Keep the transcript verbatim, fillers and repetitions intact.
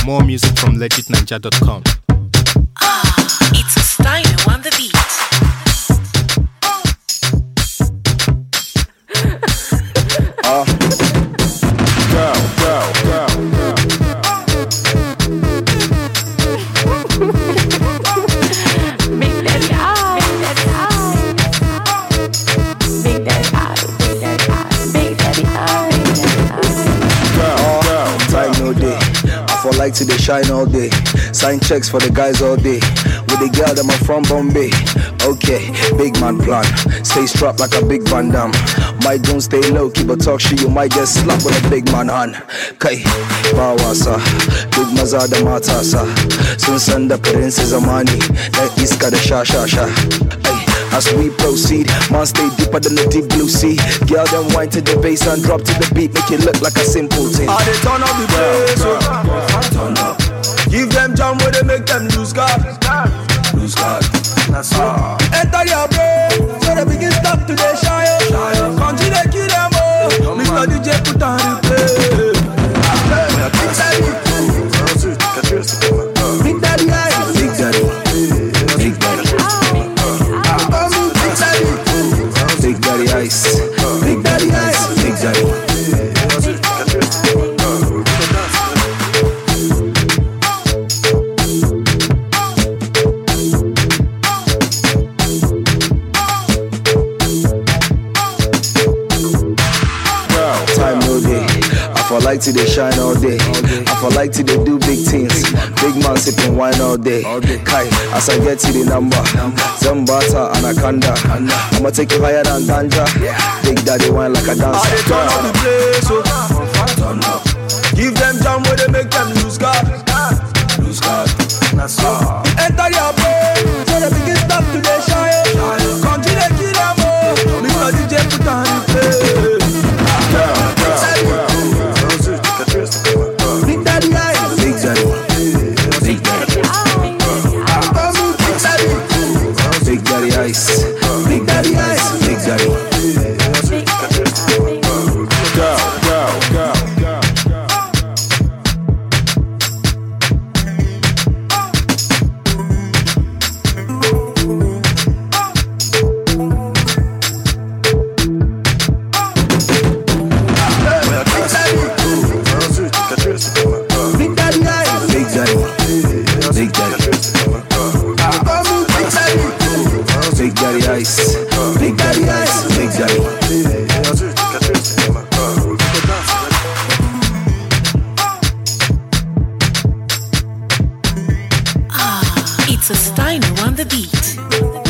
More music from legit ninja dot com. Ah, it's a style on the beat. uh, girl, girl, girl, girl. Big Daddy Eye, Big Daddy Eye, Big Daddy Eye, Big Daddy Eye, Big Daddy Eye. Girl, girl, time no day. I for like to they shine all day. Sign checks for the guys all day. With the girl that I'm from Bombay. Okay, big man plan. Stay strapped like a big Van Damme. Might don't stay low, keep a talk shit. You might get slapped with a big man hand. Kai, Bawasa, Big Maza da Matasa. Sun send the princess Amani. Then Iska the Sha Sha Sha. As we proceed, man stay deeper than the deep blue sea. Girl them wine to the bass and drop to the beat. Make it look like a simple thing. Ah, they turn up the bass, oh. Turn up. Give them jam where they make them lose guard. Lose guard. That's all. Enter your brain, so they begin stop to the shy. Country they kill them all. Mister D J put on replay. Big Daddy Eye, Big Daddy, Big Daddy, Big Daddy Ice, Big Daddy Ice, Big Daddy. I like to they shine all day. I for like to they do big things. Big man sipping wine all day. Kai, as I get to the number, Zambata, Anaconda. I'ma take you higher than Ganja. Big Daddy wine like a dancer. They turn up the place, oh. Turn up. Give them jam where they make them lose guard. Lose guard. That's all. Enter your brain, so they begin stop to the shine. Country they kill them all. Mister D J put on the play. Girl, girl, girl. Big Daddy Eye, Big Daddy, Big Daddy, Big Daddy Ice, Big Daddy Ice, Big Daddy. Girl, girl, girl, girl. Big Daddy Eye, Big Daddy, Big Daddy, Big Daddy Ice, Big Daddy Ice, Big Daddy. Ah, it's a style on the beat.